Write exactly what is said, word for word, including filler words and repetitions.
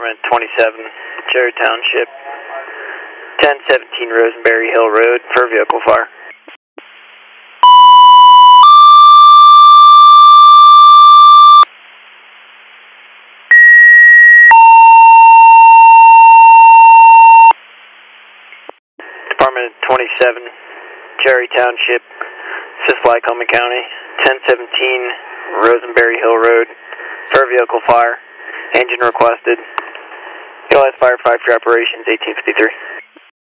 Department twenty-seven, Cherry Township, ten seventeen Rosenberry Hill Road for vehicle fire. Department twenty-seven, Cherry Township, Lycoming County, ten seventeen Rosenberry Hill Road for vehicle fire. Engine requested. Utilized firefighter for operations eighteen fifty-three.